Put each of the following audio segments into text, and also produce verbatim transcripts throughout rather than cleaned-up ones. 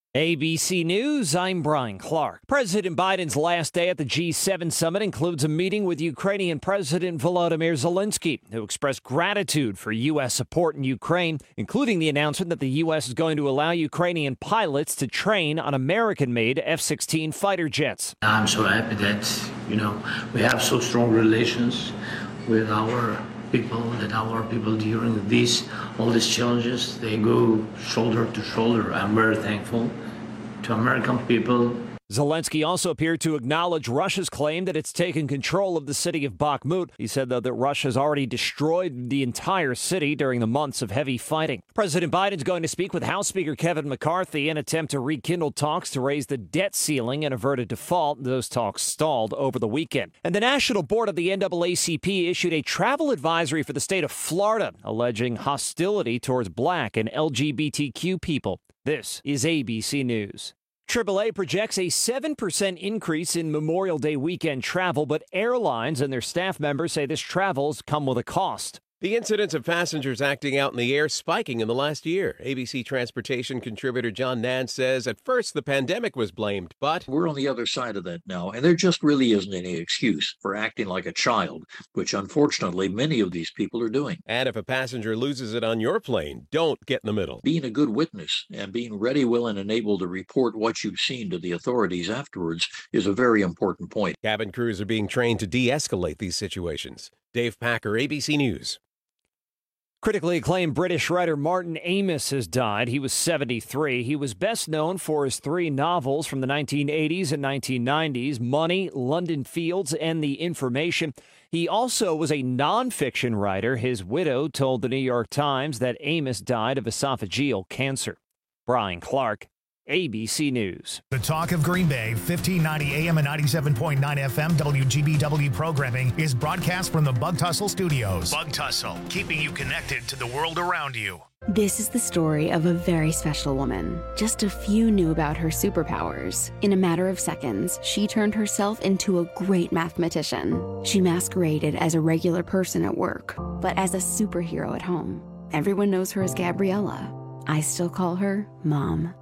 A B C News, I'm Brian Clark. President Biden's last day at the G seven summit includes a meeting with Ukrainian President Volodymyr Zelensky, who expressed gratitude for U S support in Ukraine, including the announcement that the U S is going to allow Ukrainian pilots to train on American-made F sixteen fighter jets. I'm so happy that, you know, we have so strong relations with our people, that our people during these, all these challenges, they go shoulder to shoulder. I'm very thankful to American people. Zelensky also appeared to acknowledge Russia's claim that it's taken control of the city of Bakhmut. He said, though, that Russia's already destroyed the entire city during the months of heavy fighting. President Biden's going to speak with House Speaker Kevin McCarthy in an attempt to rekindle talks to raise the debt ceiling and avert a default. Those talks stalled over the weekend. And the National Board of the N double A C P issued a travel advisory for the state of Florida, alleging hostility towards black and L G B T Q people. This is A B C News. triple A projects a seven percent increase in Memorial Day weekend travel, but airlines and their staff members say this travel's come with a cost. The incidence of passengers acting out in the air spiking in the last year. A B C Transportation contributor John Nance says at first the pandemic was blamed, but we're on the other side of that now, and there just really isn't any excuse for acting like a child, which unfortunately many of these people are doing. And if a passenger loses it on your plane, don't get in the middle. Being a good witness and being ready, willing, and able to report what you've seen to the authorities afterwards is a very important point. Cabin crews are being trained to de-escalate these situations. Dave Packer, A B C News. Critically acclaimed British writer Martin Amis has died. He was seventy-three. He was best known for his three novels from the nineteen eighties and nineteen nineties, Money, London Fields, and The Information. He also was a nonfiction writer. His widow told the New York Times that Amis died of esophageal cancer. Brian Clark, A B C News. The Talk of Green Bay, fifteen ninety A M and ninety-seven point nine F M W G B W programming is broadcast from the Bug Tussle Studios. Bug Tussle, keeping you connected to the world around you. This is the story of a very special woman. Just a few knew about her superpowers. In a matter of seconds, she turned herself into a great mathematician. She masqueraded as a regular person at work, but as a superhero at home. Everyone knows her as Gabriella. I still call her Mom.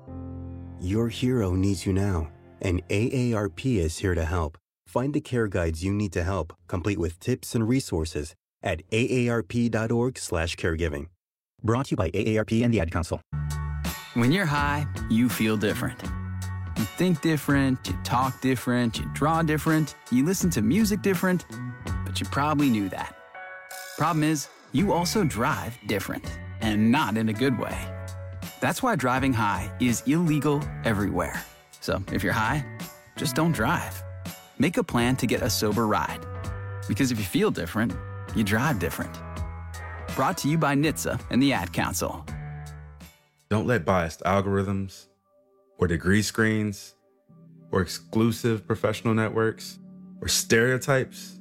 Your hero needs you now, and A A R P is here to help. Find the care guides you need to help, complete with tips and resources at A A R P dot org slash caregiving. Brought to you by A A R P and the Ad Council. When you're high, you feel different. You think different, you talk different, you draw different, you listen to music different, but you probably knew that. Problem is, you also drive different, and not in a good way. That's why driving high is illegal everywhere. So if you're high, just don't drive. Make a plan to get a sober ride. Because if you feel different, you drive different. Brought to you by N H T S A and the Ad Council. Don't let biased algorithms or degree screens or exclusive professional networks or stereotypes.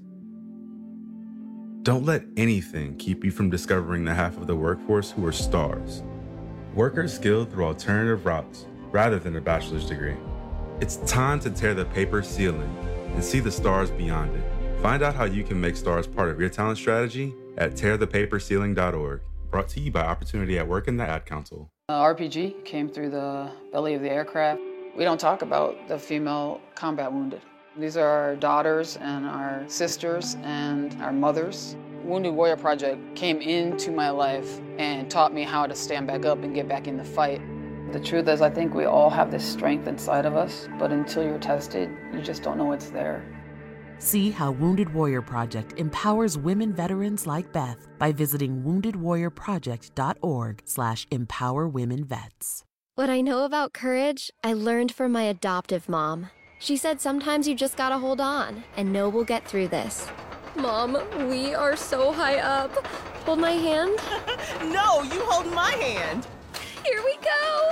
Don't let anything keep you from discovering the half of the workforce who are stars. Workers skilled through alternative routes rather than a bachelor's degree. It's time to tear the paper ceiling and see the stars beyond it. Find out how you can make stars part of your talent strategy at tear the paper ceiling dot org. Brought to you by Opportunity at Work and the Ad Council. Uh, R P G came through the belly of the aircraft. We don't talk about the female combat wounded. These are our daughters and our sisters and our mothers. Wounded Warrior Project came into my life and taught me how to stand back up and get back in the fight. The truth is, I think we all have this strength inside of us, but until you're tested, you just don't know it's there. See how Wounded Warrior Project empowers women veterans like Beth by visiting wounded warrior project dot org slash empower women vets. What I know about courage, I learned from my adoptive mom. She said sometimes you just gotta hold on and know we'll get through this. Mom, we are so high up. Hold my hand. No, you hold my hand. Here we go.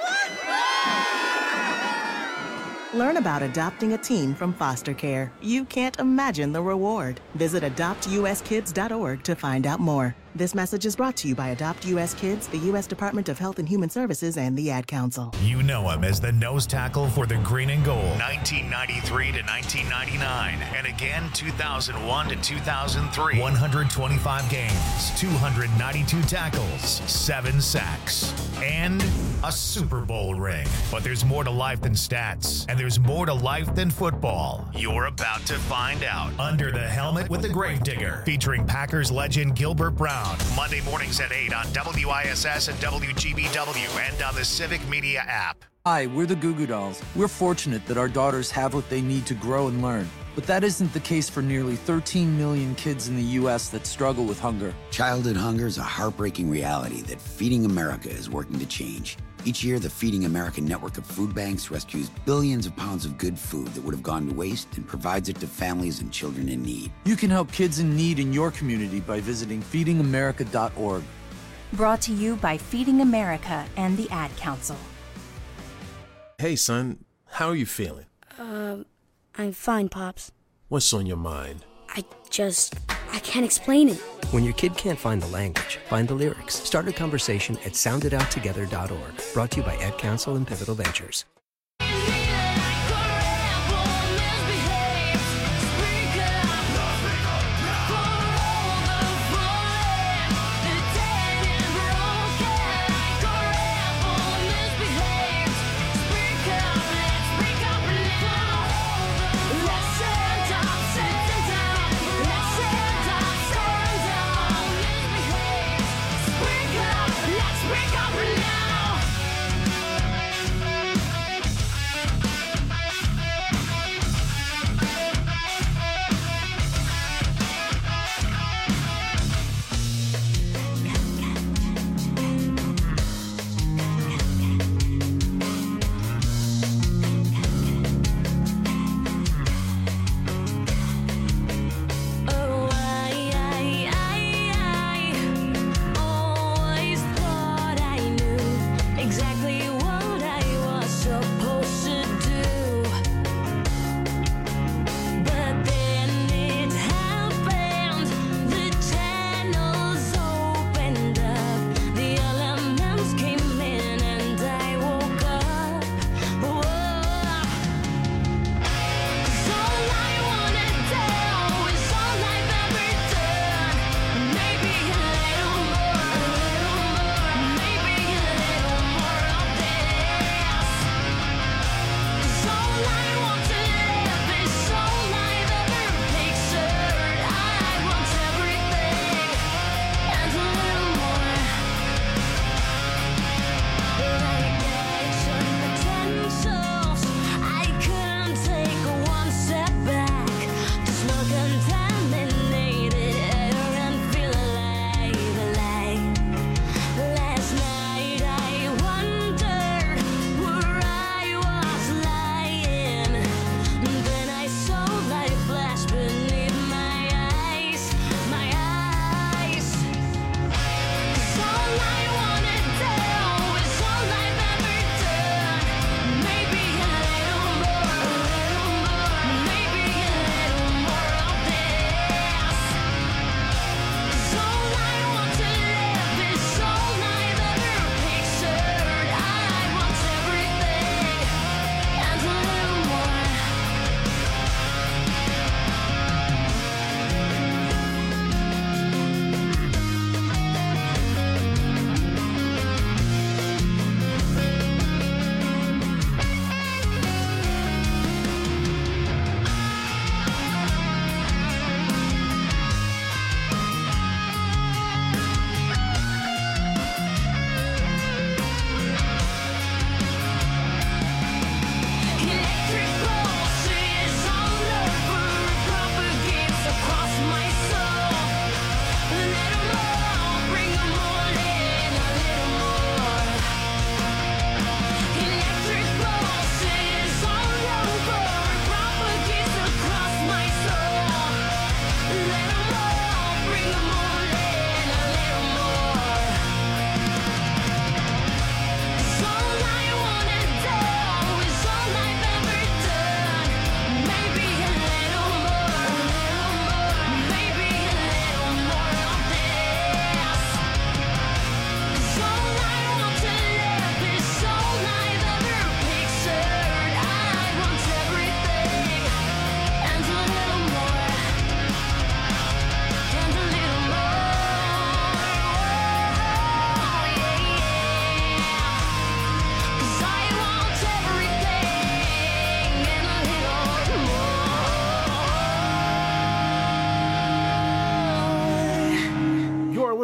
Learn about adopting a teen from foster care. You can't imagine the reward. Visit adopt u s kids dot org to find out more. This message is brought to you by Adopt U S Kids, the U S Department of Health and Human Services, and the Ad Council. You know him as the nose tackle for the green and gold, nineteen ninety-three to nineteen ninety-nine, and again two thousand one to two thousand three. one hundred twenty-five games, two hundred ninety-two tackles, seven sacks, and a Super Bowl ring. But there's more to life than stats, and there's more to life than football. You're about to find out. Under the Helmet with the Gravedigger, featuring Packers legend Gilbert Brown. Monday mornings at eight on W I S S and W G B W and on the Civic Media app. Hi, we're the Goo Goo Dolls. We're fortunate that our daughters have what they need to grow and learn. But that isn't the case for nearly thirteen million kids in the U S that struggle with hunger. Childhood hunger is a heartbreaking reality that Feeding America is working to change. Each year, the Feeding America network of food banks rescues billions of pounds of good food that would have gone to waste and provides it to families and children in need. You can help kids in need in your community by visiting feeding america dot org. Brought to you by Feeding America and the Ad Council. Hey, son, how are you feeling? Um, I'm fine, Pops. What's on your mind? I just, I can't explain it. When your kid can't find the language, find the lyrics. Start a conversation at sound it out together dot org. Brought to you by Ad Council and Pivotal Ventures.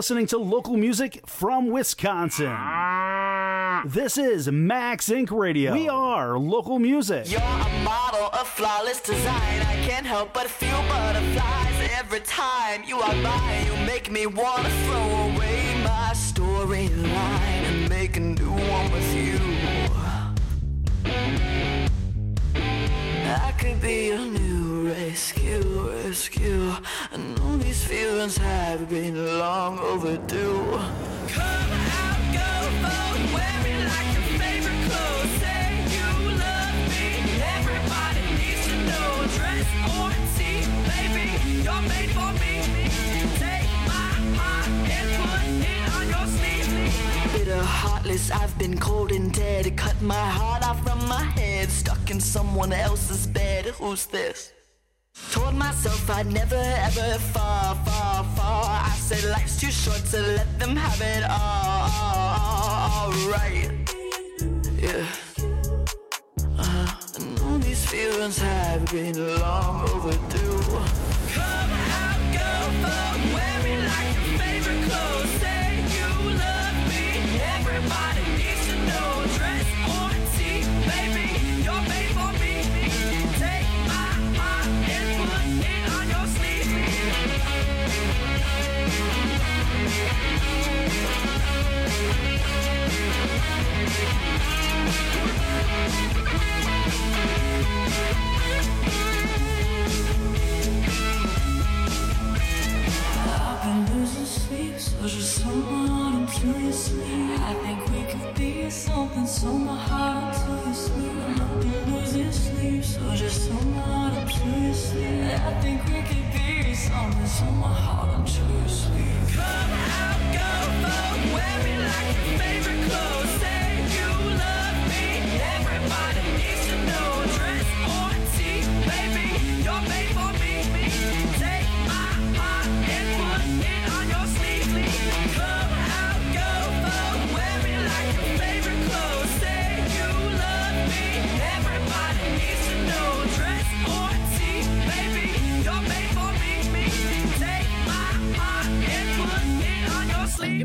listening to local music from Wisconsin. This is Max Incorporated. Radio. We are local music. You're a model of flawless design. I can't help but feel butterflies every time you walk by. You make me want to throw away my storyline and make a new one with you. I could be a new rescue, rescue. I know these feelings have been long overdue. Come out, go vote, wear me like your favorite clothes. Say you love me, everybody needs to know. Dress or tea, baby, you're made for me. Take my heart and put it on your sleeve. Bitter, heartless, I've been cold and dead. Cut my heart off from my head, stuck in someone else's bed. Who's this? Told myself I'd never ever fall, fall, fall. I said life's too short to let them have it all, all, all right. Yeah. Uh, I know these feelings have been long overdue. Come out, go vote, wear me like your favorite clothes. Say you love me, everybody needs to know. Dress or tea, baby, you're made for me. Take my heart and put it on your sleeve. I've been losing sleep, so just hold my heart until you sleep. I think we could be something, so my heart until you sleep. I've been losing sleep, so just hold my heart until you sleep. I think we could be something, so my heart until you sleep. Come out, go vote, wear me like your favorite clothes. Say you love me, everybody needs to know. Dress or tea, baby, you're made for me. Take my heart and put it on your sleeve. Come out, go vote, wear me like your favorite clothes. Say you love me, everybody needs to know. Dress or tea, baby, you're made for me. Take my heart and put it on your sleeve.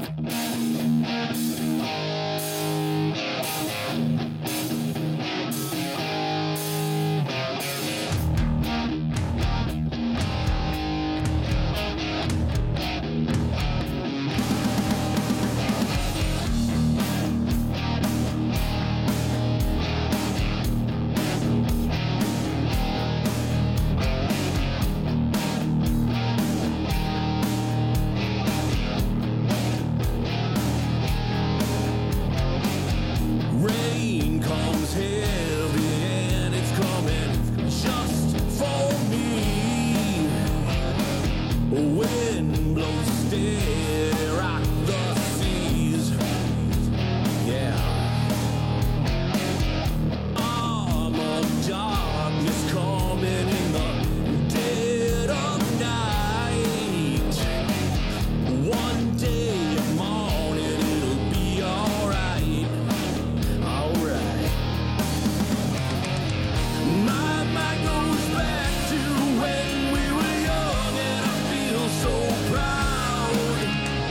Rain comes heavy and it's coming just for me. Wind blows steady, rock the seas. Yeah. Arm of darkness coming in the dead of night. One day of morning it'll be alright. Alright. My mind goes back to when we were young and I feel so proud.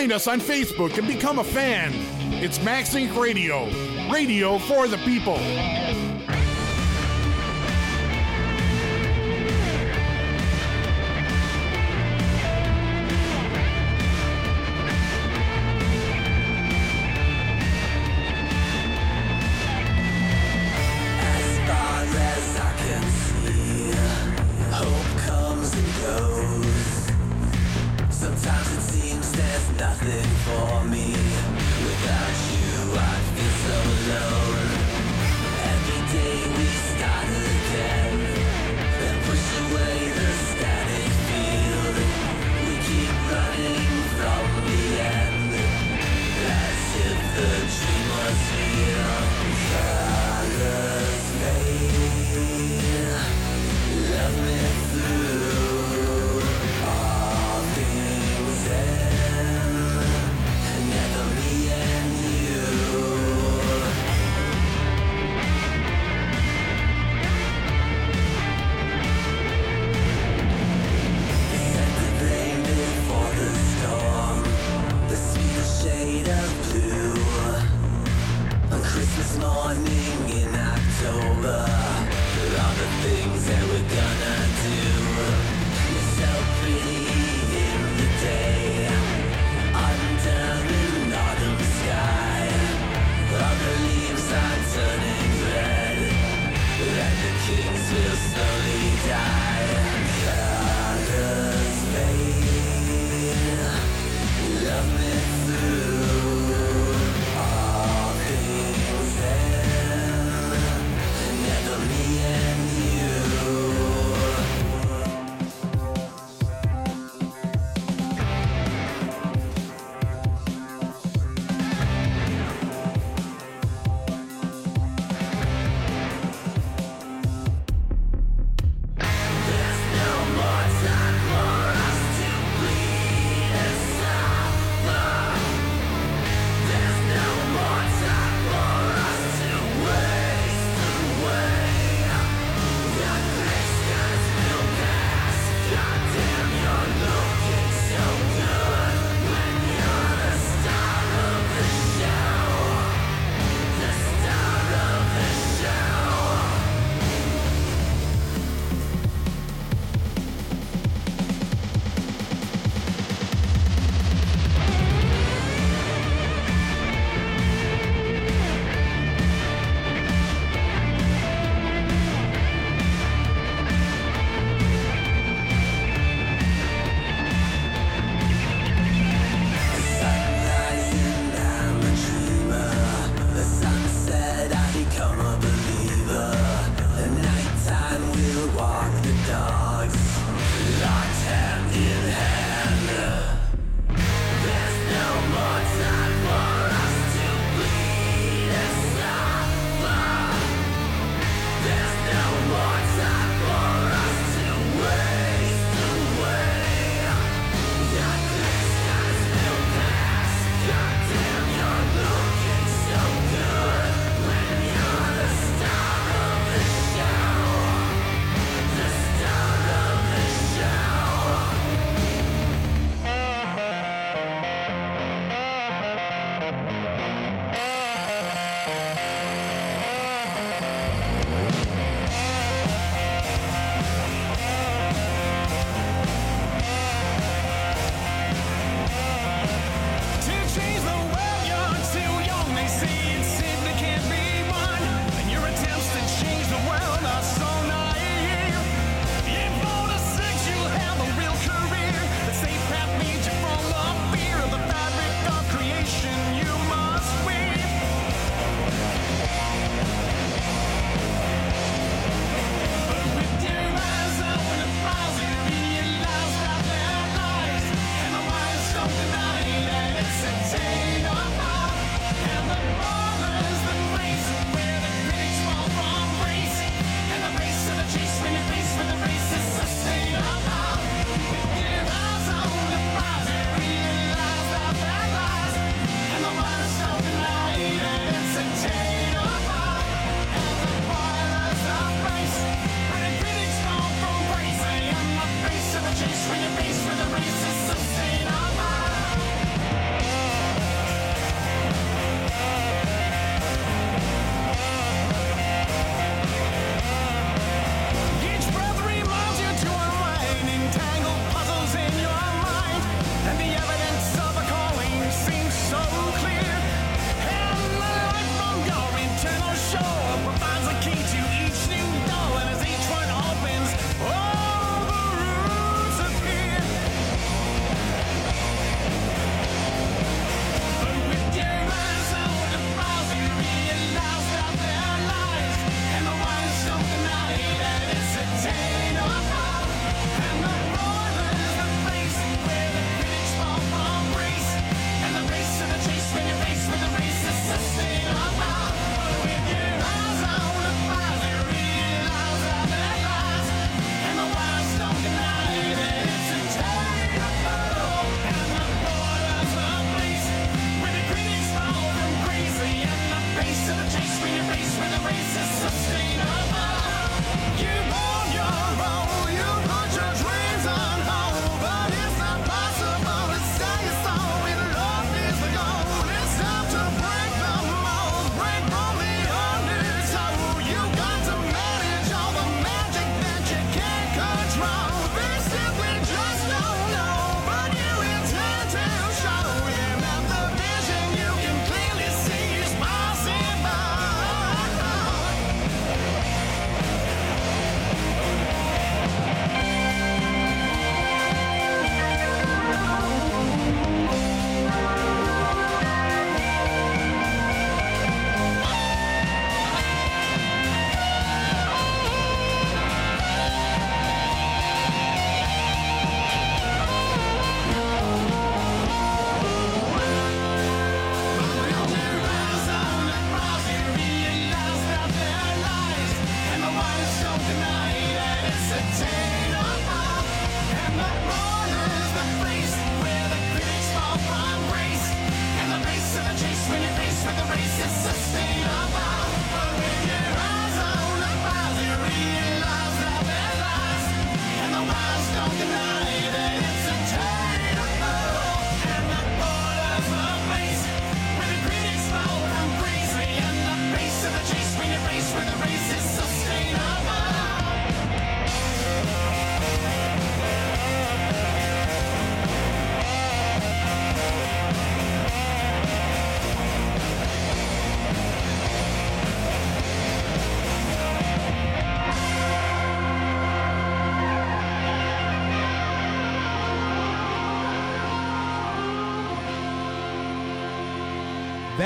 Find us on Facebook and become a fan. It's Max Inc Radio. Radio for the people. Nothing for me. Without you, I feel so alone. Every day we start again and push away the static field. We keep running from the end, as if the dream was real. Colors fade, love me through all things end. Never me and you. Set the blame before the storm, the sweetest shade of blue. On Christmas morning in October, all the things that we're gonna do. You're so pretty in the day, under an autumn sky. All the leaves are turning red, and the kings will slowly die. Colors fade, love me through all things end, never me and you.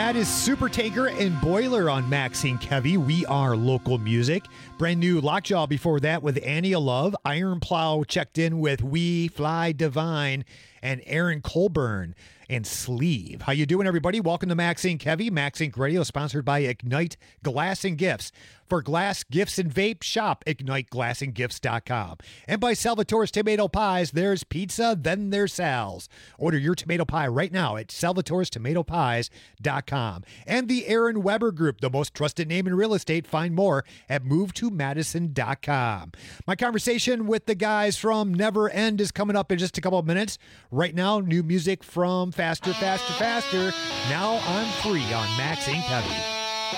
That is Super Tanker and Boiler on Maxine Kevy. We are local music. Brand new Lockjaw before that with Annie of Love. Iron Plow checked in with We Fly Divine and Aaron Colburn and Sleeve. How you doing, everybody? Welcome to Maxine Kevy. Maxine Radio, sponsored by Ignite Glass and Gifts. For glass, gifts, and vape, shop ignite glass and gifts dot com. And by Salvatore's Tomato Pies, there's pizza, then there's Sal's. Order your tomato pie right now at salvatores tomato pies dot com. And the Aaron Weber Group, the most trusted name in real estate. Find more at move to madison dot com. My conversation with the guys from Never End is coming up in just a couple of minutes. Right now, new music from Faster, Faster, Faster. Now I'm free on Maxine Kevy.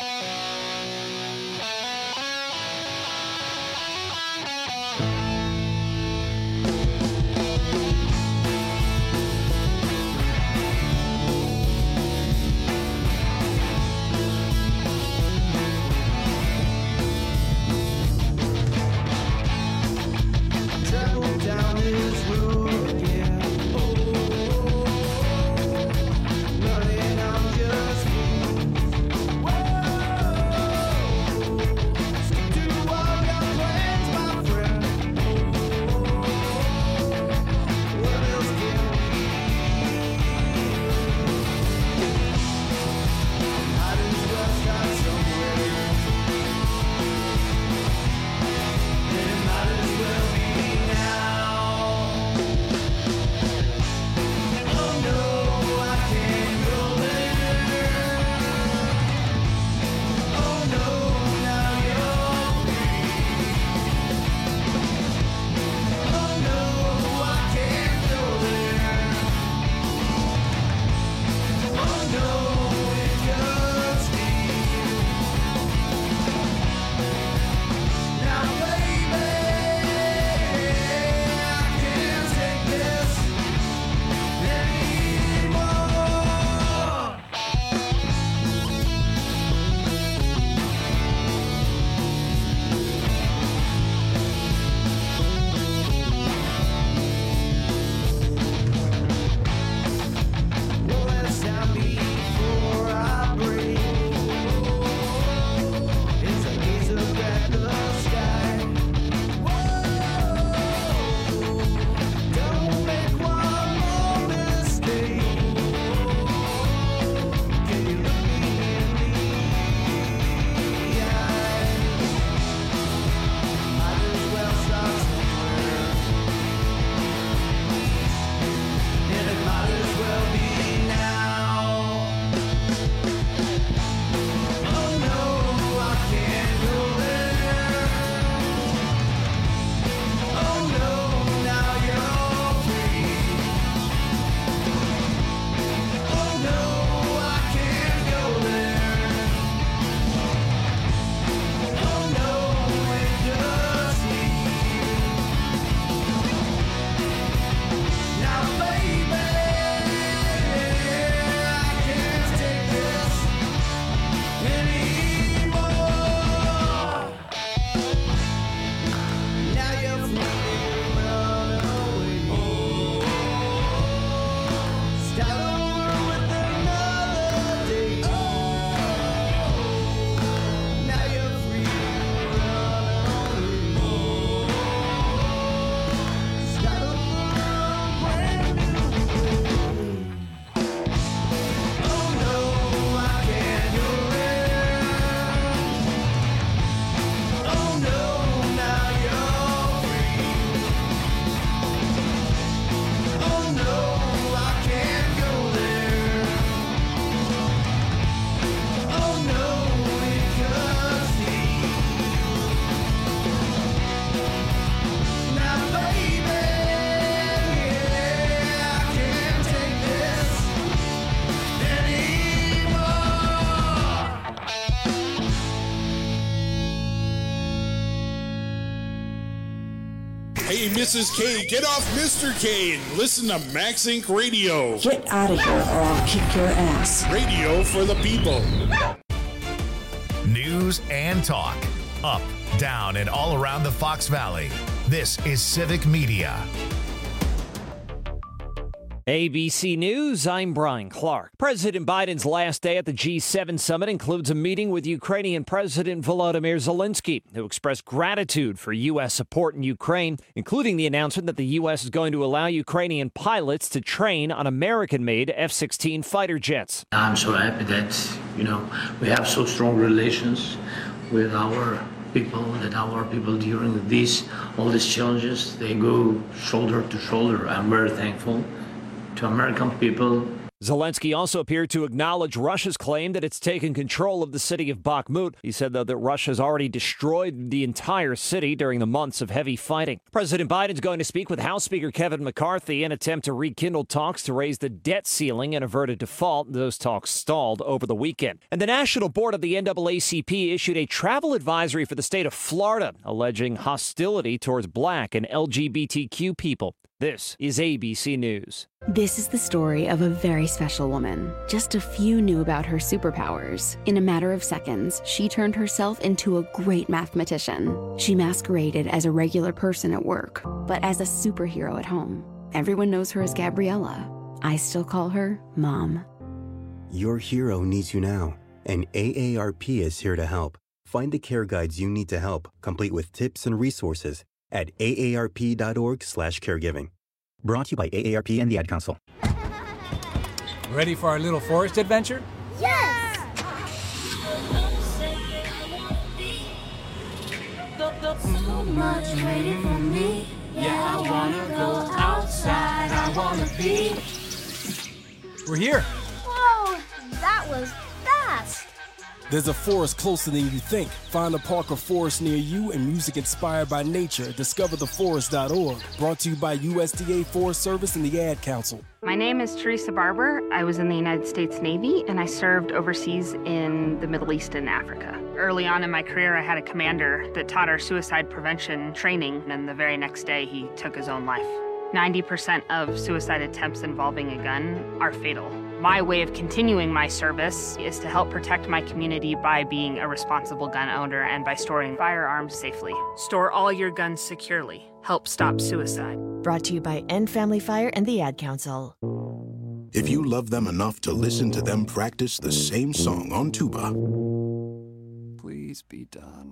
Hey, Missus K, get off Mister K and listen to Max Inc Radio. Get out of here or I'll kick your ass. Radio for the people. News and talk. Up, down, and all around the Fox Valley. This is Civic Media. A B C News, I'm Brian Clark. President Biden's last day at the G seven summit includes a meeting with Ukrainian President Volodymyr Zelensky, who expressed gratitude for U S support in Ukraine, including the announcement that the U S is going to allow Ukrainian pilots to train on American-made F sixteen fighter jets. I'm so happy that, you know, we have so strong relations with our people, that our people during these, all these challenges, they go shoulder to shoulder. I'm very thankful to American people. Zelensky also appeared to acknowledge Russia's claim that it's taken control of the city of Bakhmut. He said, though, that Russia's already destroyed the entire city during the months of heavy fighting. President Biden's going to speak with House Speaker Kevin McCarthy in an attempt to rekindle talks to raise the debt ceiling and avert a default. Those talks stalled over the weekend. And the National Board of the N double A C P issued a travel advisory for the state of Florida, alleging hostility towards black and L G B T Q people. This is A B C News. This is the story of a very special woman. Just a few knew about her superpowers. In a matter of seconds, she turned herself into a great mathematician. She masqueraded as a regular person at work, but as a superhero at home. Everyone knows her as Gabriella. I still call her Mom. Your hero needs you now, and A A R P is here to help. Find the care guides you need to help, complete with tips and resources at A A R P dot org slash caregiving. Brought to you by A A R P and the Ad Council. Ready for our little forest adventure? Yes! So much waiting for me. Yeah, I wanna go outside. I wanna be. We're here. Whoa, that was fast. There's a forest closer than you think. Find a park or forest near you and music inspired by nature. Discover the forest dot org. Brought to you by U S D A Forest Service and the Ad Council. My name is Teresa Barber. I was in the United States Navy, and I served overseas in the Middle East and Africa. Early on in my career, I had a commander that taught our suicide prevention training, and the very next day, he took his own life. ninety percent of suicide attempts involving a gun are fatal. My way of continuing my service is to help protect my community by being a responsible gun owner and by storing firearms safely. Store all your guns securely. Help stop suicide. Brought to you by End Family Fire and the Ad Council. If you love them enough to listen to them practice the same song on tuba, please be done.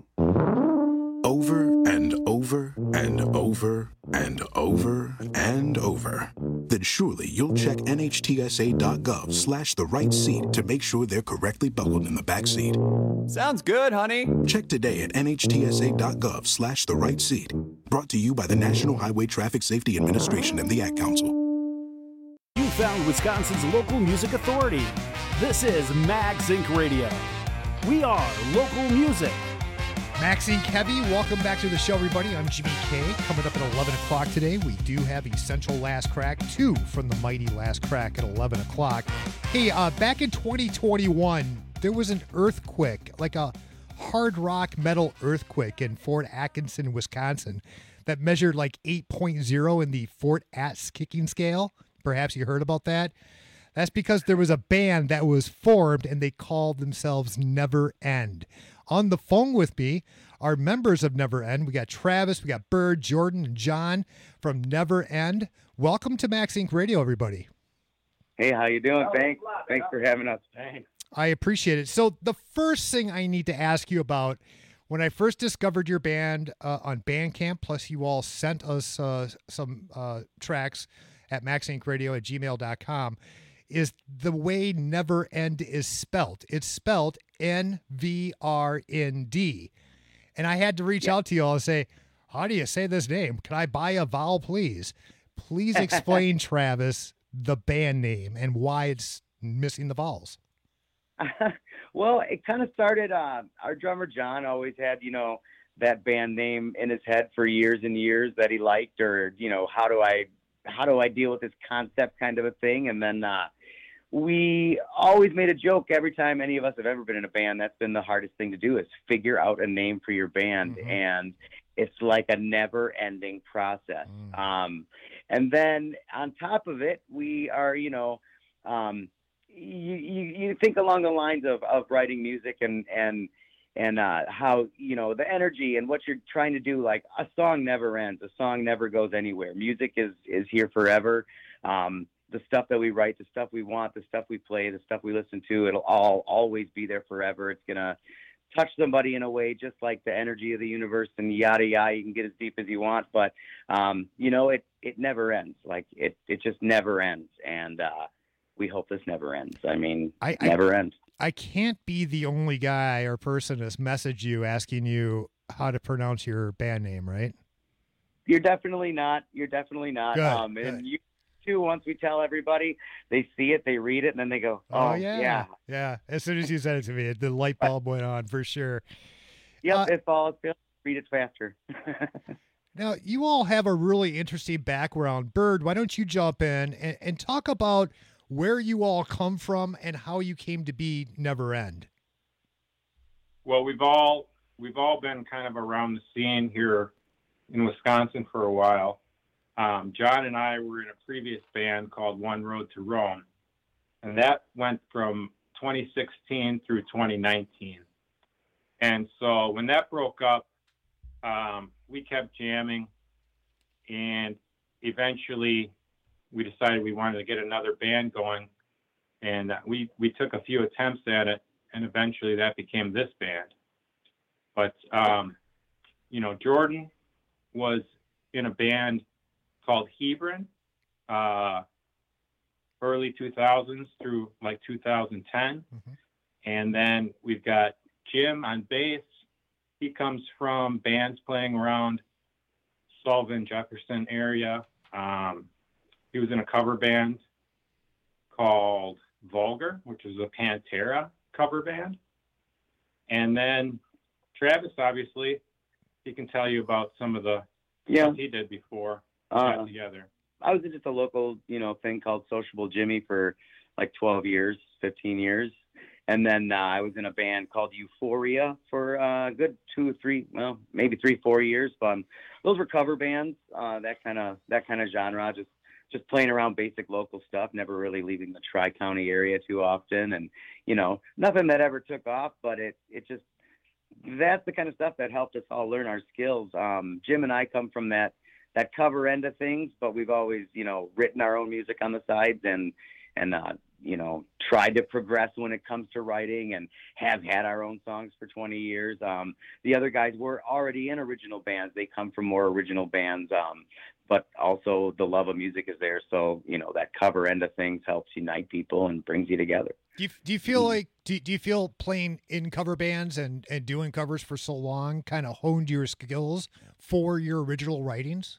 Over and over and over and over and over, then surely you'll check N H T S A dot gov slash the right seat to make sure they're correctly buckled in the back seat. Sounds good, honey. Check today at N H T S A dot gov slash the right seat. Brought to you by the National Highway Traffic Safety Administration and the Ad Council. You found Wisconsin's local music authority. This is MagZinc Radio. We are local music. Maxine Kevy, welcome back to the show, everybody. I'm Jimmy K. Coming up at eleven o'clock today, we do have Essential Last Crack, two from the mighty Last Crack at eleven o'clock. Hey, uh, back in twenty twenty-one, there was an earthquake, like a hard rock metal earthquake in Fort Atkinson, Wisconsin, that measured like eight point oh in the Fort Atz kicking scale. Perhaps you heard about that. That's because there was a band that was formed and they called themselves Never End. On the phone with me are members of Never End. We got Travis, we got Bird, Jordan, and John from Never End. Welcome to MagZinc Radio, everybody. Hey, how you doing? Thanks. Thanks for having us. Thanks. I appreciate it. So the first thing I need to ask you about, when I first discovered your band uh, on Bandcamp, plus you all sent us uh, some uh, tracks at magzinc radio at gmail dot com, is the way Never End is spelt. It's spelled N V R N D. And I had to reach yeah. out to you all and say, how do you say this name? Can I buy a vowel, please? Please explain, Travis, the band name and why it's missing the vowels. Well, it kind of started, uh, our drummer John always had, you know, that band name in his head for years and years that he liked, or, you know, how do I, how do I deal with this concept kind of a thing? And then, uh, we always made a joke every time any of us have ever been in a band. That's been the hardest thing to do, is figure out a name for your band. Mm-hmm. And it's like a never ending process. Mm. Um, and then on top of it, we are, you know, um, you, you, you think along the lines of, of writing music and, and, and uh, how, you know, the energy and what you're trying to do. Like, a song never ends. A song never goes anywhere. Music is, is here forever. Um, the stuff that we write, the stuff we want, the stuff we play, the stuff we listen to, it'll all always be there forever. It's going to touch somebody in a way just like the energy of the universe and yada yada. You can get as deep as you want, but um, you know, it it never ends. Like it it just never ends, and uh, we hope this never ends. I mean, I, never I, ends. I can't be the only guy or person that's messaged you asking you how to pronounce your band name, right? You're definitely not. You're definitely not. Good, um, good. And you too. Once we tell everybody, they see it, they read it, and then they go, "Oh, Oh, yeah. yeah, Yeah. As soon as you said it to me, the light bulb went on for sure. yep." Uh, it falls. Read it faster. Now, you all have a really interesting background. Bird, why don't you jump in and, and talk about where you all come from and how you came to be Never End? Well, we've all we've all been kind of around the scene here in Wisconsin for a while. Um, John and I were in a previous band called One Road to Rome, and that went from twenty sixteen through twenty nineteen. And so when that broke up, um, we kept jamming, and eventually we decided we wanted to get another band going, and we, we took a few attempts at it, and eventually that became this band. But, um, you know, Jordan was in a band called Hebron, uh, early two thousands through like two thousand ten. Mm-hmm. And then we've got Jim on bass. He comes from bands playing around Sullivan, Jefferson area. Um, he was in a cover band called Vulgar, which is a Pantera cover band. And then Travis, obviously, he can tell you about some of the Yeah. stuff he did before we Uh, got together. I was in just a local, you know, thing called Sociable Jimmy for like twelve years, fifteen years. And then uh, I was in a band called Euphoria for uh, a good two or three, well, maybe three, four years. But um, those were cover bands, uh, that kind of that kind of genre, just just playing around basic local stuff, never really leaving the Tri-County area too often. And, you know, nothing that ever took off, but it, it just, that's the kind of stuff that helped us all learn our skills. Um, Jim and I come from that, that cover end of things, but we've always, you know, written our own music on the sides and, and, uh, you know, tried to progress when it comes to writing and have had our own songs for twenty years. Um, the other guys were already in original bands. They come from more original bands, um, but also the love of music is there. So, you know, that cover end of things helps unite people and brings you together. Do you, do you feel like, do, do you feel playing in cover bands and, and doing covers for so long kind of honed your skills for your original writings?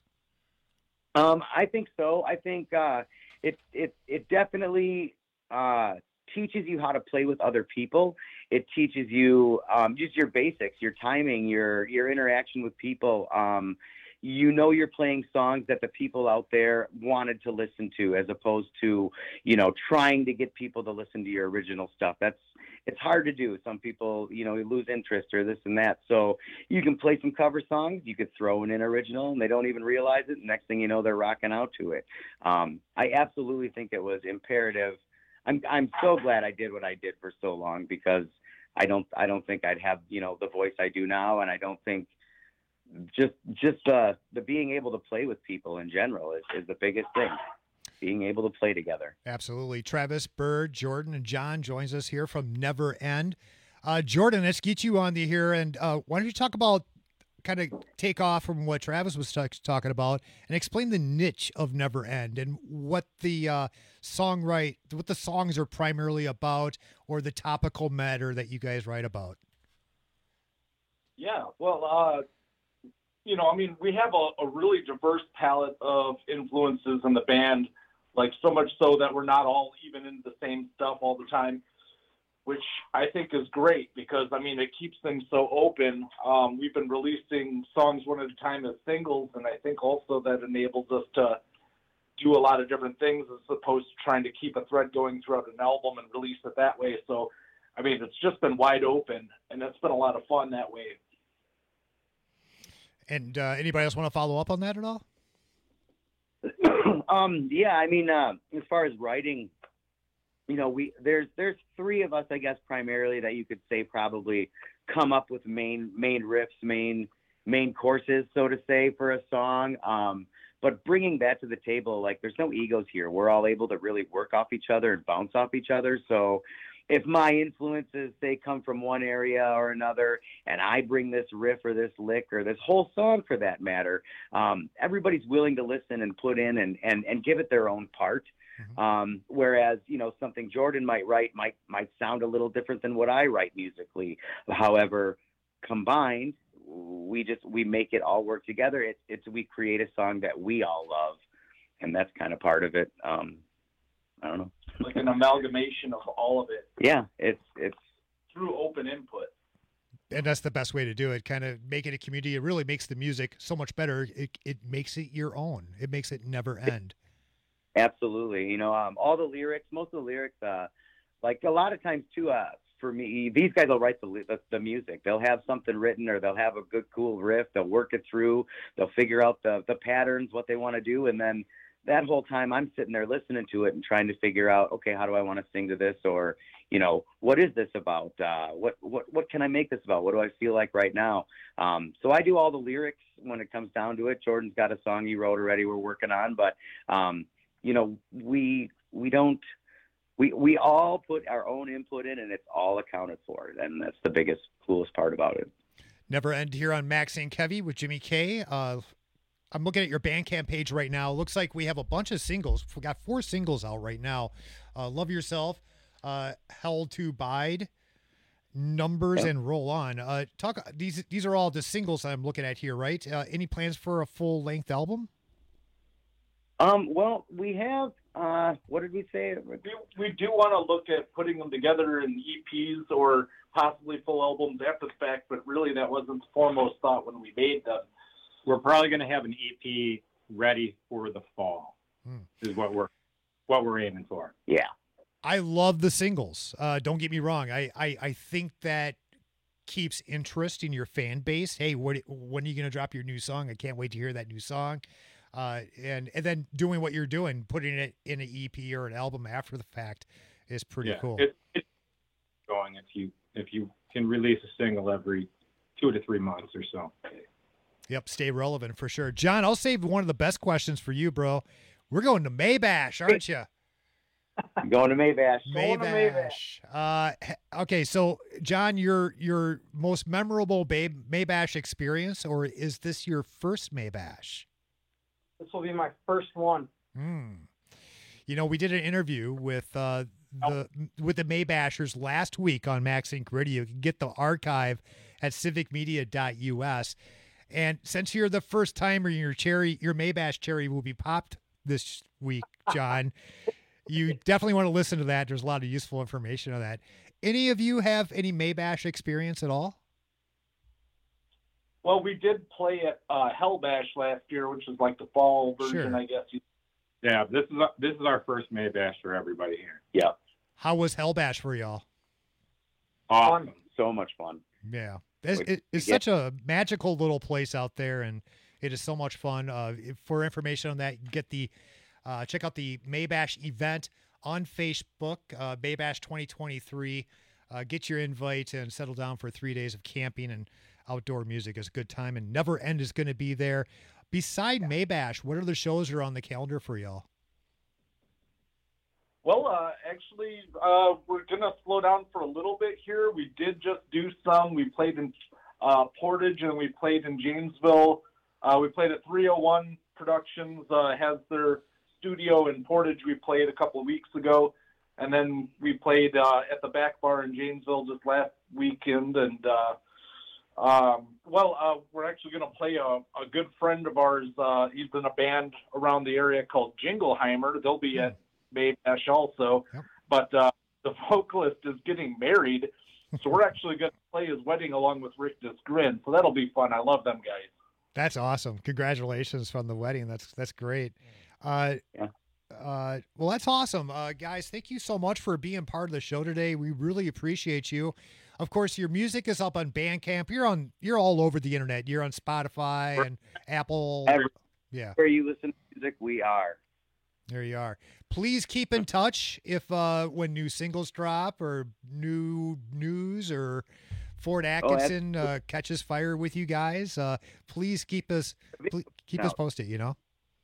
Um, I think so. I think uh, it, it, it definitely uh, teaches you how to play with other people. It teaches you um, just your basics, your timing, your, your interaction with people. Um, you know, you're playing songs that the people out there wanted to listen to, as opposed to, you know, trying to get people to listen to your original stuff. That's, it's hard to do. Some people, you know, lose interest or this and that. So you can play some cover songs. You could throw in an original and they don't even realize it. Next thing you know, they're rocking out to it. Um, I absolutely think it was imperative. I'm, I'm so glad I did what I did for so long, because I don't, I don't think I'd have, you know, the voice I do now. And I don't think, just just uh, the being able to play with people in general is, is the biggest thing, being able to play together. Absolutely. Travis, Bird, Jordan, and John joins us here from Never End. Uh, Jordan, let's get you on the here, and uh, why don't you talk about, kind of take off from what Travis was t- talking about and explain the niche of Never End and what the uh, songwrite, what the songs are primarily about, or the topical matter that you guys write about. Yeah, well, uh, you know, I mean, we have a, a really diverse palette of influences in the band, like so much so that we're not all even into the same stuff all the time, which I think is great because, I mean, it keeps things so open. Um, we've been releasing songs one at a time as singles, and I think also that enables us to do a lot of different things as opposed to trying to keep a thread going throughout an album and release it that way. So, I mean, it's just been wide open, and it's been a lot of fun that way. And uh, anybody else want to follow up on that at all? um, yeah, I mean, uh, as far as writing, you know, we there's there's three of us, I guess, primarily that you could say probably come up with main main riffs, main main courses, so to say, for a song. Um, but bringing that to the table, like there's no egos here. We're all able to really work off each other and bounce off each other. So if my influences, they come from one area or another, and I bring this riff or this lick or this whole song for that matter, um, everybody's willing to listen and put in and, and, and give it their own part. Mm-hmm. Um, whereas, you know, something Jordan might write might, might sound a little different than what I write musically. However, combined, we just, we make it all work together. It's, it's, we create a song that we all love, and that's kind of part of it. Um, I don't know. Like an amalgamation of all of it. Yeah, it's it's through open input. And that's the best way to do it. Kind of make it a community. It really makes the music so much better. It it makes it your own. It makes it never end. Absolutely. You know, um, all the lyrics, most of the lyrics, uh, like a lot of times too, uh, for me, these guys will write the, the the music. They'll have something written, or they'll have a good, cool riff. They'll work it through. They'll figure out the the patterns, what they want to do, and then that whole time I'm sitting there listening to it and trying to figure out, okay, how do I want to sing to this? Or, you know, what is this about? Uh, what, what, what can I make this about? What do I feel like right now? Um, so I do all the lyrics when it comes down to it. Jordan's got a song he wrote already we're working on, but, um, you know, we, we don't, we, we all put our own input in, and it's all accounted for. And that's the biggest, coolest part about it. Never End here on Max and Kevy with Jimmy K. Uh, I'm looking at your Bandcamp page right now. Looks like we have a bunch of singles. We got four singles out right now. Uh, Love Yourself, uh, Held to Bide, Numbers, Yep. and Roll On. Uh, talk. These these are all the singles I'm looking at here, right? Uh, any plans for a full length album? Um, well, we have, uh, what did we say? We, we do want to look at putting them together in E Ps or possibly full albums after the fact, but really that wasn't the foremost thought when we made them. We're probably going to have an E P ready for the fall. Hmm. Is what we're what we're aiming for. Yeah. I love the singles. Uh, don't get me wrong. I, I, I think that keeps interest in your fan base. Hey, what, when are you going to drop your new song? I can't wait to hear that new song. Uh, and, and then doing what you're doing, putting it in an E P or an album after the fact is pretty yeah, cool. It, it's going if you if you can release a single every two to three months or so. Yep, stay relevant for sure. John, I'll save one of the best questions for you, bro. We're going to Maybash, aren't you? Going to Maybash. Going to Maybash. Uh, okay, so John, your your most memorable Bay- Maybash experience, or is this your first Maybash? This will be my first one. Hmm. You know, we did an interview with uh, the with the Maybashers last week on Max Inc Radio. You can get the archive at civic media dot U S. And since you're the first timer, your cherry, your Maybash cherry will be popped this week, John. You definitely want to listen to that. There's a lot of useful information on that. Any of you have any Maybash experience at all? Well, we did play at uh, Hellbash last year, which is like the fall version, Sure. I guess. Yeah, this is this is our first Maybash for everybody here. Yeah. How was Hellbash for y'all? Awesome. So much fun. Yeah. It's, We- it, it's we get- such a magical little place out there, and it is so much fun. Uh, if- for information on that, get the uh, check out the Maybash event on Facebook, uh, Maybash twenty twenty-three. Uh, get your invite and settle down for three days of camping and outdoor music. Is a good time, and Never End is going to be there. Beside Maybash, what other shows are on the calendar for y'all? Well, uh, actually, uh, we're going to slow down for a little bit here. We did just do some. We played in uh, Portage, and we played in Janesville. Uh, we played at three oh one Productions, uh, has their studio in Portage. We played a couple of weeks ago. And then we played uh, at the Back Bar in Janesville just last weekend. And, uh, um, well, uh, we're actually going to play a, a good friend of ours. Uh, he's in a band around the area called Jingleheimer. They'll be at Maybash also. Yep. But uh, the vocalist is getting married. So we're actually going to play his wedding along with Rick Disgrin. So that'll be fun. I love them guys. That's awesome. Congratulations from the wedding. That's that's great. Uh, yeah. Uh, well, that's awesome. Uh, guys, thank you so much for being part of the show today. We really appreciate you. Of course, your music is up on Bandcamp. You're on, you're all over the internet. You're on Spotify and Apple. Every, yeah. Where you listen to music, we are. There you are. Please keep in touch if, uh, when new singles drop or new news or Fort Atkinson oh, uh, catches fire with you guys. Uh, please keep us, please keep No. us posted, you know?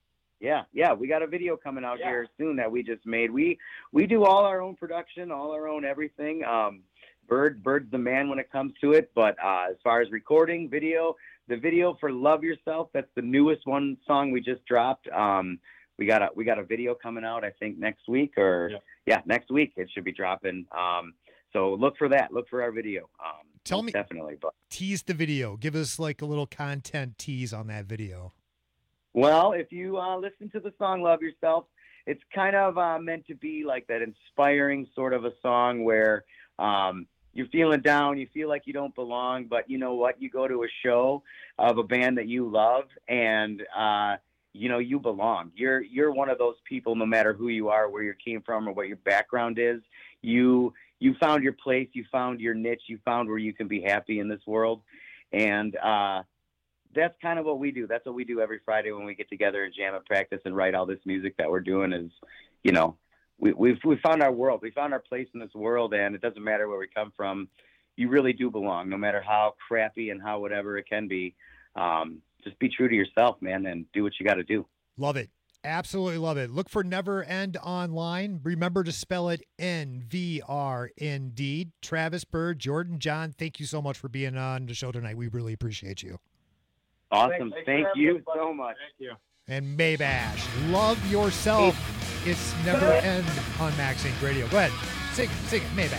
Yeah, yeah, we got a video coming out yeah. here soon that we just made. We we do all our own production, all our own everything. Um, Bird Bird's the man when it comes to it. But uh, as far as recording, video, the video for "Love Yourself," that's the newest one song we just dropped. Um, we got a we got a video coming out, I think next week or yeah, yeah next week it should be dropping. Um, so look for that. Look for our video. Um, Tell me definitely, but tease the video. Give us like a little content tease on that video. Well, if you uh, listen to the song "Love Yourself," it's kind of uh, meant to be like that inspiring sort of a song where um, you're feeling down, you feel like you don't belong, but you know what? You go to a show of a band that you love, and uh, you know you belong. You're you're one of those people, no matter who you are, where you came from, or what your background is. You you found your place, you found your niche, you found where you can be happy in this world, and uh, that's kind of what we do. That's what we do every Friday when we get together and jam and practice and write all this music that we're doing is, you know, we, we've, we found our world. We found our place in this world, and it doesn't matter where we come from. You really do belong, no matter how crappy and how whatever it can be. Um, just be true to yourself, man, and do what you got to do. Love it. Absolutely love it. Look for Never End online. Remember to spell it N V R indeed. Travis, Bird, Jordan, John, thank you so much for being on the show tonight. We really appreciate you. Awesome. Thanks, Thank you so much. Thank you. And Maybash, Love Yourself. It's Never End on Max Inc Radio. Go ahead. Sing it. Sing it. Maybash.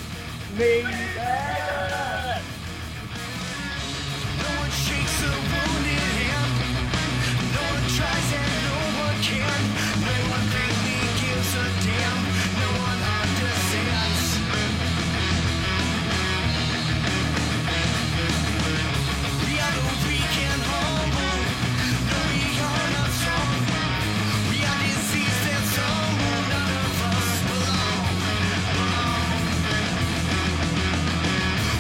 Maybash. No one shakes a wounded hand. No one tries and no one can. No one really gives a damn. No one understands. We are the weak and humble. No, we are not strong. We are diseased and stumble. None of us belong.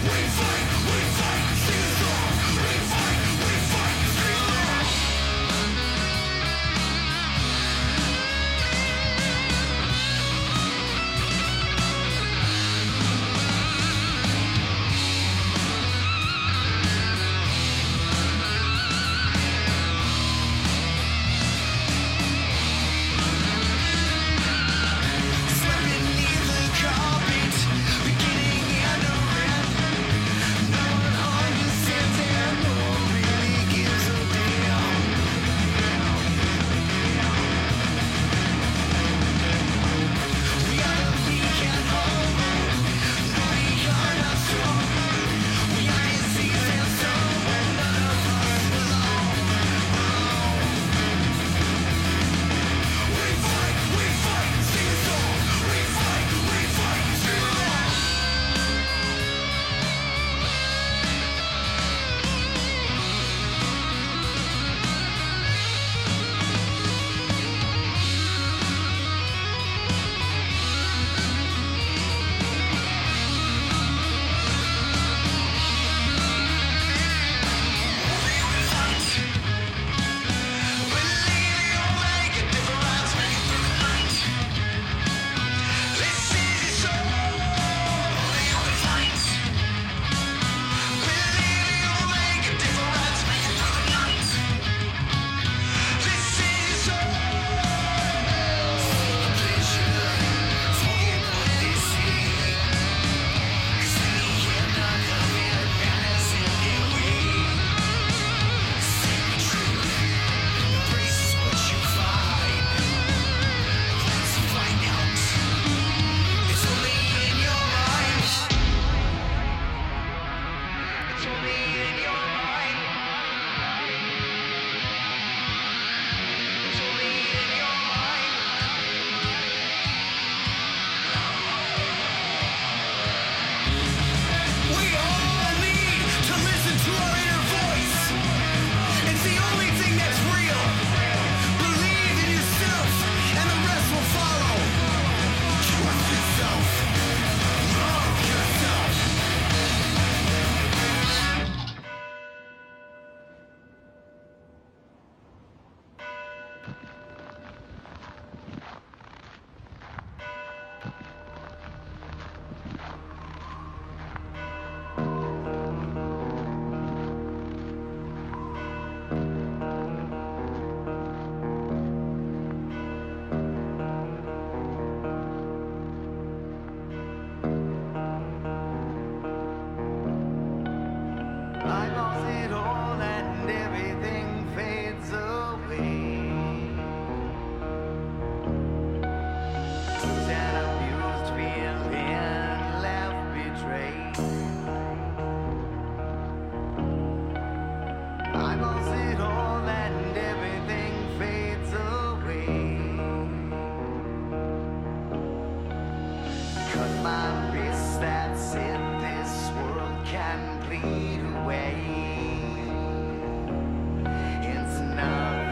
I lost it all and everything fades away. Bruised and abused, feeling left betrayed. I lost it all and everything fades away. Cut my wrists, that's it, this world can bleed away. It's nothing.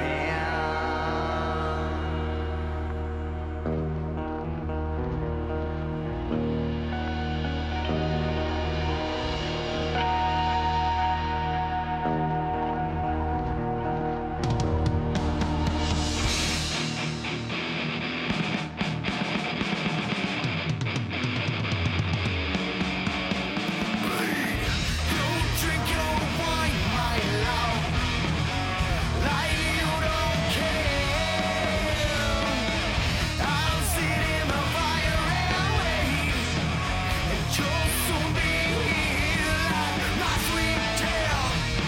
Drink your wine, my love, like you don't care. I'll sit in the fire and wait, and you'll soon be here like my sweet tail,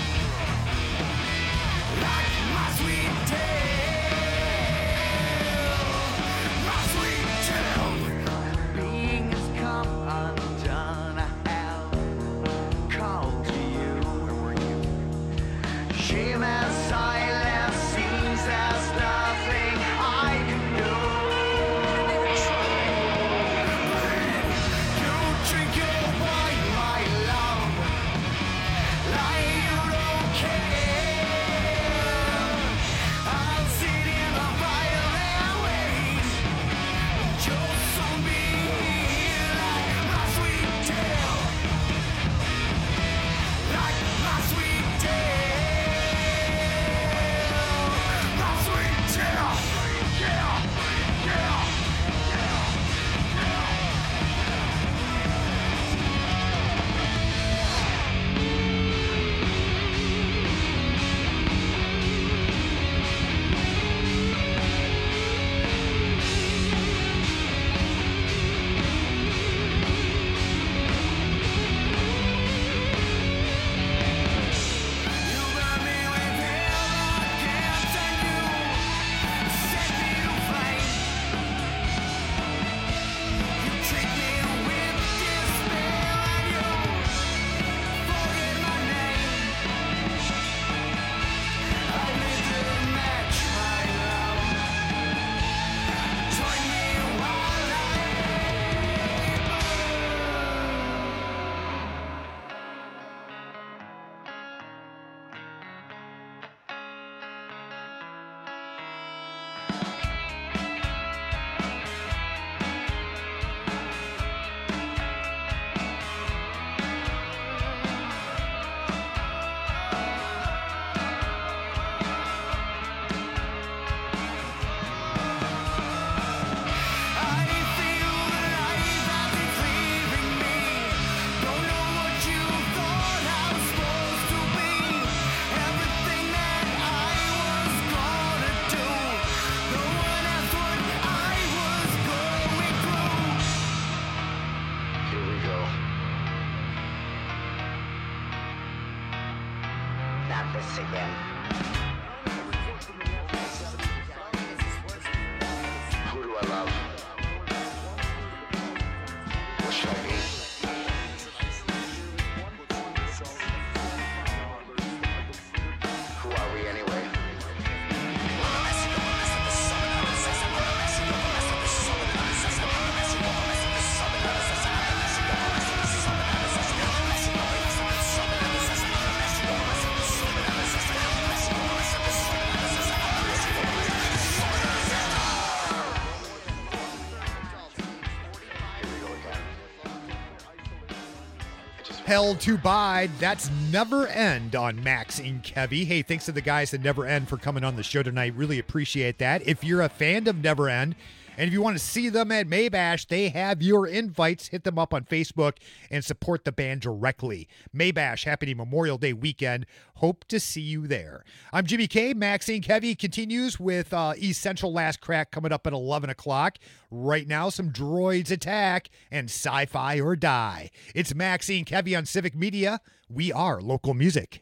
like my sweet tail, my sweet tail. Being has come undone, I have called to you. Shame and silence seems there's nothing I can do. You drink your wine, my love, like you don't care. I'll sit in the fire and wait. You'll soon be here like my sweet tail, like my sweet tail, my sweet tail. Yeah, yeah, you burn me with hell against and you set me to flame. You treat me with despair and you forget my name. I need to match my love. Join me while I this again. Who do I love? What should I be? Who are we anyway? Hell to Bide. That's Never End on Max and Kevy. Hey, thanks to the guys at Never End for coming on the show tonight. Really appreciate that. If you're a fan of Never End And if you want to see them at Maybash, they have your invites. Hit them up on Facebook and support the band directly. Maybash, happening Memorial Day weekend. Hope to see you there. I'm Jimmy K. Maxine Heavy continues with uh, East Central Last Crack coming up at eleven o'clock. Right now, some Droids Attack and Sci-Fi or Die. It's Maxine Heavy on Civic Media. We are local music.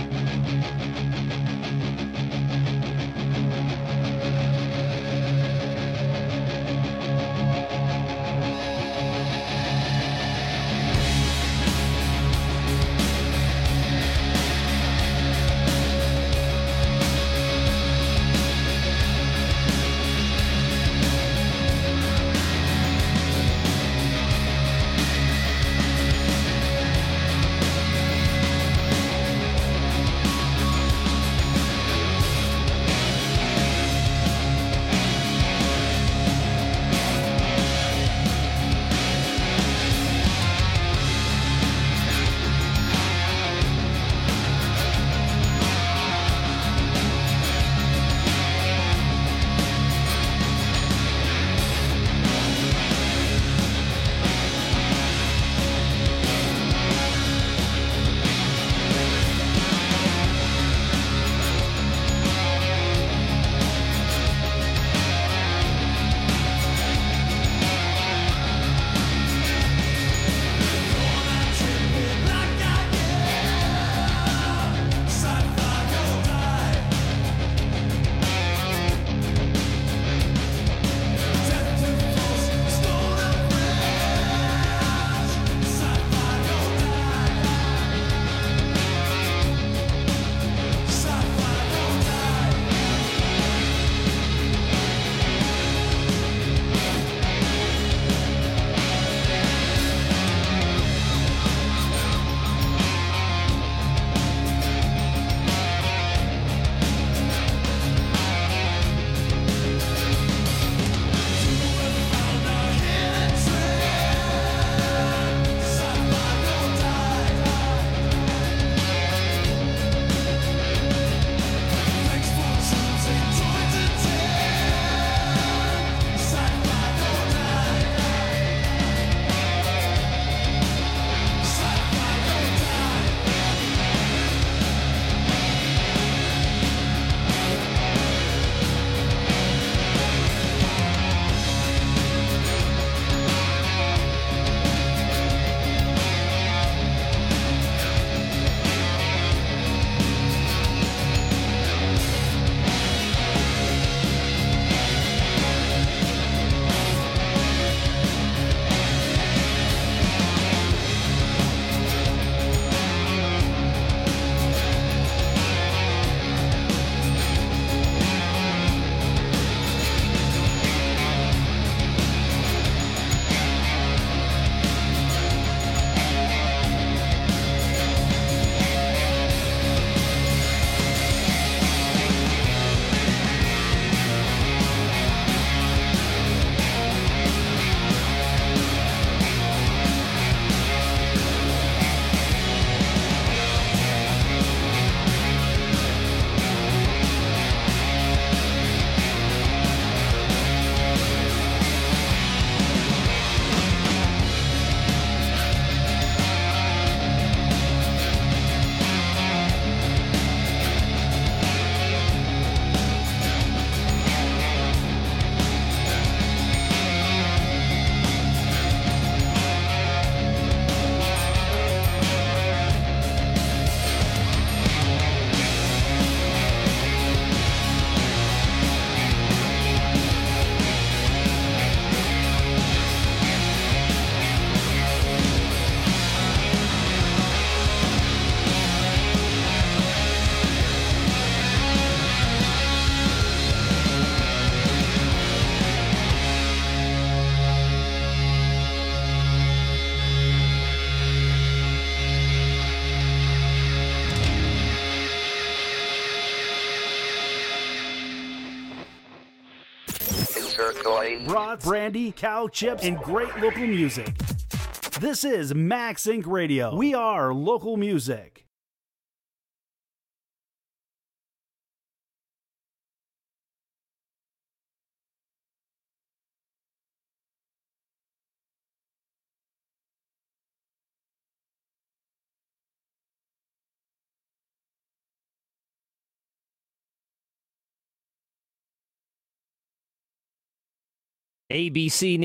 Broth, brandy, cow chips, and great local music. This is Max Inc Radio. We are local music. A B C